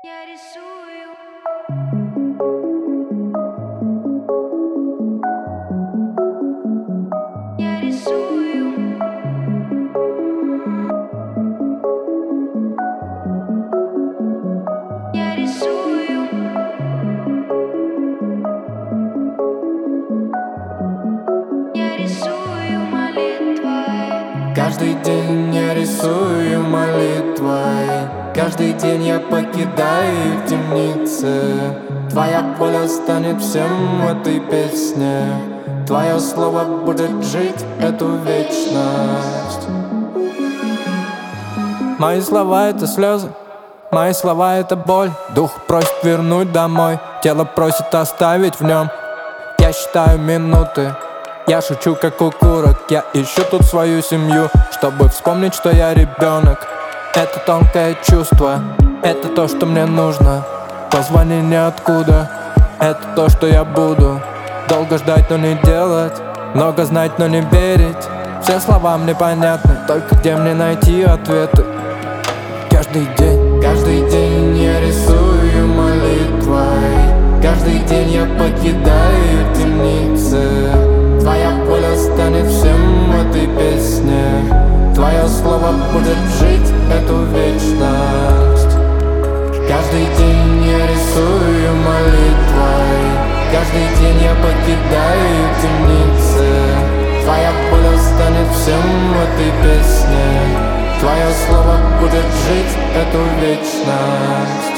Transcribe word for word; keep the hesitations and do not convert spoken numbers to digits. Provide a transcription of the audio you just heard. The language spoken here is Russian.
Я рисую. Я рисую. Я рисую. Я рисую молитвой. Каждый день я рисую молитвой. Каждый день я покидаю их темницы. Твоя воля станет всем в этой песне. Твое слово будет жить эту вечность. Мои слова — это слезы, мои слова — это боль. Дух просит вернуть домой, тело просит оставить в нем. Я считаю минуты, я шучу как укурок. Я ищу тут свою семью, чтобы вспомнить, что я ребенок. Это тонкое чувство, это то, что мне нужно. Позвони ниоткуда, это то, что я буду. Долго ждать, но не делать, много знать, но не верить. Все слова мне понятны, только где мне найти ответы? Каждый день, каждый день я рисую молитвой. Каждый день я покидаю темницы. Твоя воля станет всем в этой песне. Твое слово будет жить эту вечность. Каждый день я рисую молитвой. Каждый день я покидаю темницы. Твоя воля станет всем в этой песне. Твое слово будет жить эту вечность.